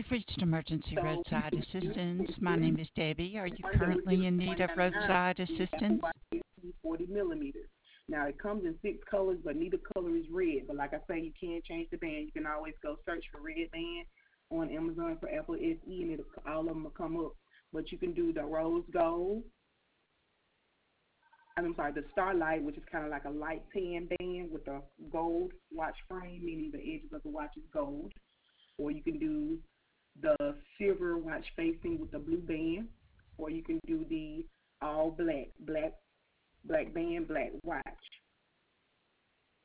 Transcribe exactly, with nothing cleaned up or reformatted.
You've reached emergency So you roadside can use assistance. My this name is Debbie. Are you one that we're currently giving in for need one of ninety-nine roadside is assistance? F Y S forty millimeters. Now it comes in six colors, but neither color is red. But like I say, you can change the band. You can always go search for red band on Amazon for Apple S E, and it'll, all of them will come up. But you can do the rose gold. I'm sorry, the starlight, which is kind of like a light tan band with a gold watch frame, meaning the edges of the watch is gold. Or you can do the silver watch facing with the blue band, or you can do the all black, black, black band, black watch.